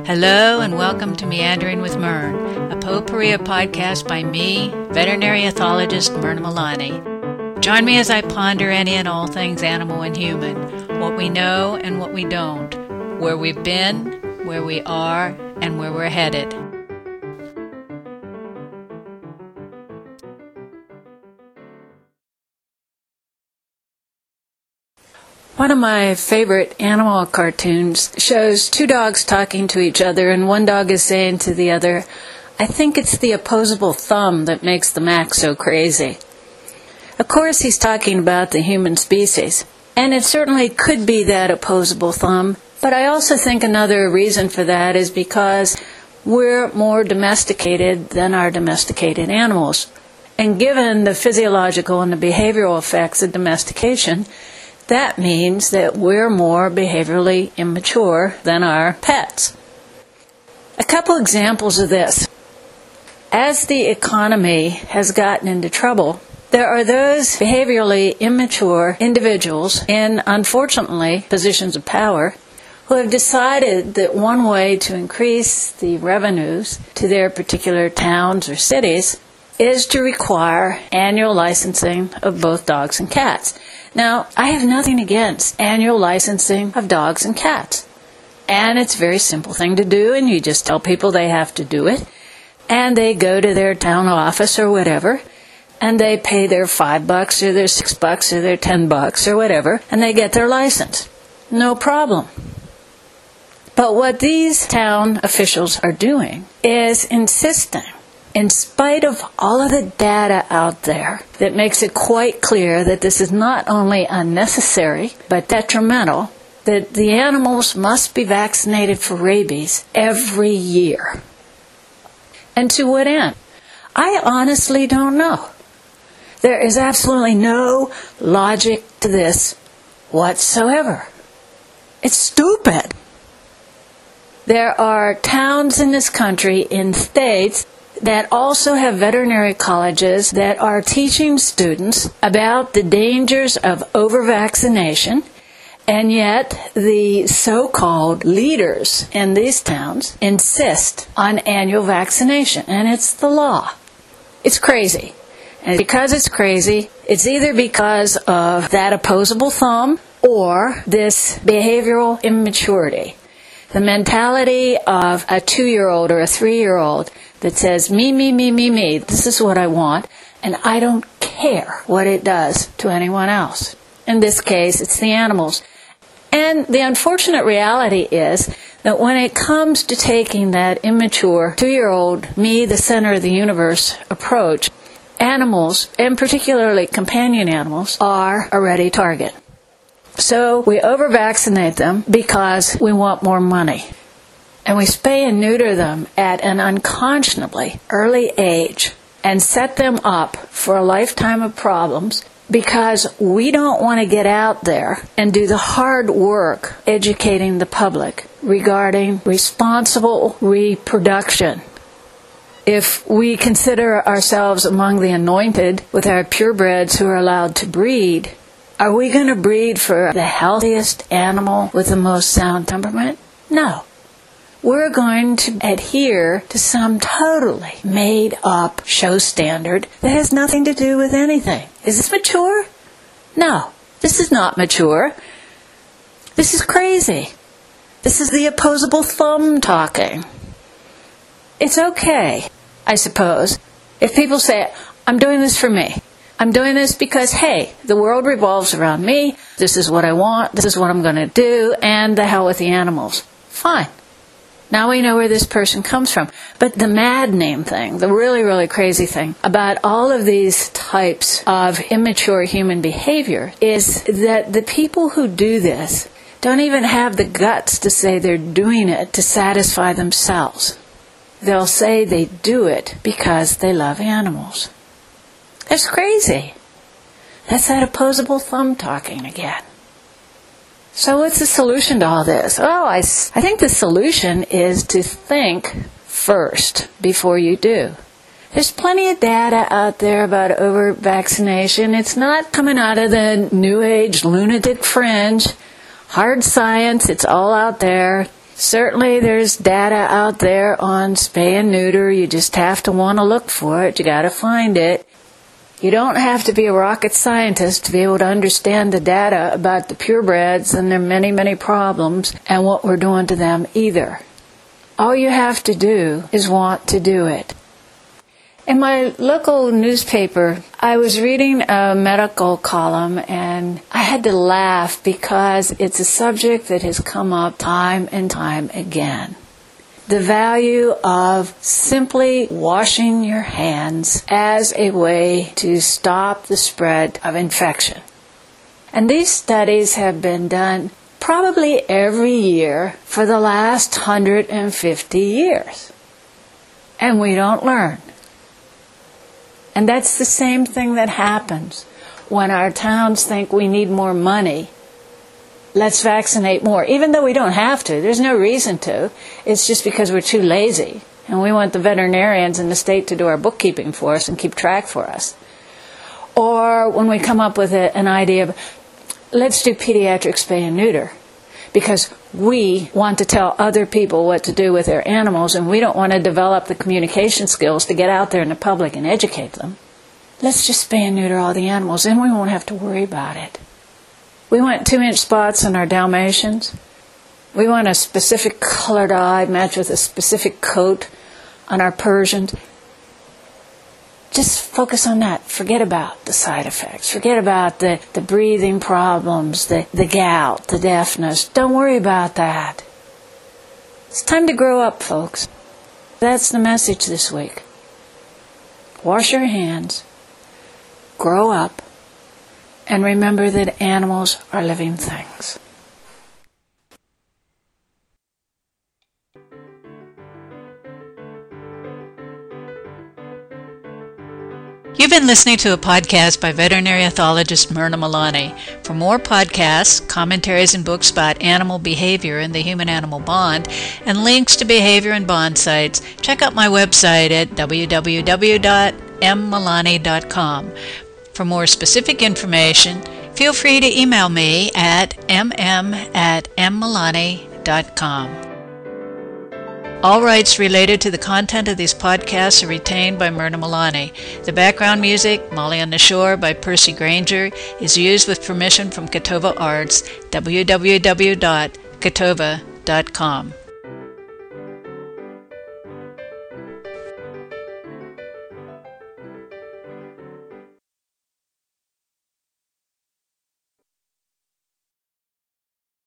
Hello and welcome to Meandering with Myrn, a potpourri podcast by me, veterinary ethologist Myrna Milani. Join me as I ponder any and all things animal and human, what we know and what we don't, where we've been, where we are, and where we're headed. One of my favorite animal cartoons shows two dogs talking to each other, and one dog is saying to the other, "I think it's the opposable thumb that makes them act so crazy." Of course, he's talking about the human species, and it certainly could be that opposable thumb, but I also think another reason for that is because we're more domesticated than our domesticated animals. And given the physiological and the behavioral effects of domestication, that means that we're more behaviorally immature than our pets. A couple examples of this. As the economy has gotten into trouble, there are those behaviorally immature individuals in, unfortunately, positions of power who have decided that one way to increase the revenues to their particular towns or cities is to require annual licensing of both dogs and cats. Now, I have nothing against annual licensing of dogs and cats. And it's a very simple thing to do, and you just tell people they have to do it. And they go to their town office or whatever, and they pay their $5 or their $6 or their $10 or whatever, and they get their license. No problem. But what these town officials are doing is insisting, in spite of all of the data out there that makes it quite clear that this is not only unnecessary but detrimental, that the animals must be vaccinated for rabies every year. And to what end? I honestly don't know. There is absolutely no logic to this whatsoever. It's stupid. There are towns in this country, in states, that also have veterinary colleges that are teaching students about the dangers of over-vaccination, and yet the so-called leaders in these towns insist on annual vaccination, and it's the law. It's crazy. And because it's crazy, it's either because of that opposable thumb or this behavioral immaturity. The mentality of a 2-year-old or a 3-year-old that says, me, this is what I want, and I don't care what it does to anyone else. In this case, it's the animals. And the unfortunate reality is that when it comes to taking that immature 2-year-old, me, the center of the universe approach, animals, and particularly companion animals, are a ready target. So we over-vaccinate them because we want more money. And we spay and neuter them at an unconscionably early age and set them up for a lifetime of problems because we don't want to get out there and do the hard work educating the public regarding responsible reproduction. If we consider ourselves among the anointed with our purebreds who are allowed to breed, are we going to breed for the healthiest animal with the most sound temperament? No. We're going to adhere to some totally made-up show standard that has nothing to do with anything. Is this mature? No, this is not mature. This is crazy. This is the opposable thumb talking. It's okay, I suppose, if people say, I'm doing this for me. I'm doing this because, hey, the world revolves around me. This is what I want. This is what I'm going to do. And the hell with the animals. Fine. Now we know where this person comes from. But the maddening thing, the really, really crazy thing about all of these types of immature human behavior is that the people who do this don't even have the guts to say they're doing it to satisfy themselves. They'll say they do it because they love animals. That's crazy. That's that opposable thumb talking again. So what's the solution to all this? Oh, I think the solution is to think first before you do. There's plenty of data out there about over-vaccination. It's not coming out of the New Age lunatic fringe. Hard science, it's all out there. Certainly there's data out there on spay and neuter. You just have to want to look for it. You got to find it. You don't have to be a rocket scientist to be able to understand the data about the purebreds and their many, many problems and what we're doing to them either. All you have to do is want to do it. In my local newspaper, I was reading a medical column and I had to laugh because it's a subject that has come up time and time again. The value of simply washing your hands as a way to stop the spread of infection. And these studies have been done probably every year for the last 150 years. And we don't learn. And that's the same thing that happens when our towns think we need more money. Let's vaccinate more, even though we don't have to. There's no reason to. It's just because we're too lazy. And we want the veterinarians in the state to do our bookkeeping for us and keep track for us. Or when we come up with an idea of, let's do pediatric spay and neuter. Because we want to tell other people what to do with their animals, and we don't want to develop the communication skills to get out there in the public and educate them. Let's just spay and neuter all the animals, and we won't have to worry about it. We want 2-inch spots on our Dalmatians. We want a specific colored eye matched with a specific coat on our Persians. Just focus on that. Forget about the side effects. Forget about the breathing problems, the gout, the deafness. Don't worry about that. It's time to grow up, folks. That's the message this week. Wash your hands, grow up, and remember that animals are living things. You've been listening to a podcast by veterinary ethologist Myrna Milani. For more podcasts, commentaries, and books about animal behavior and the human-animal bond, and links to behavior and bond sites, check out my website at www.mmilani.com. For more specific information, feel free to email me at mm@mmilani.com. All rights related to the content of these podcasts are retained by Myrna Milani. The background music, Molly on the Shore by Percy Granger, is used with permission from Catova Arts, www.catova.com.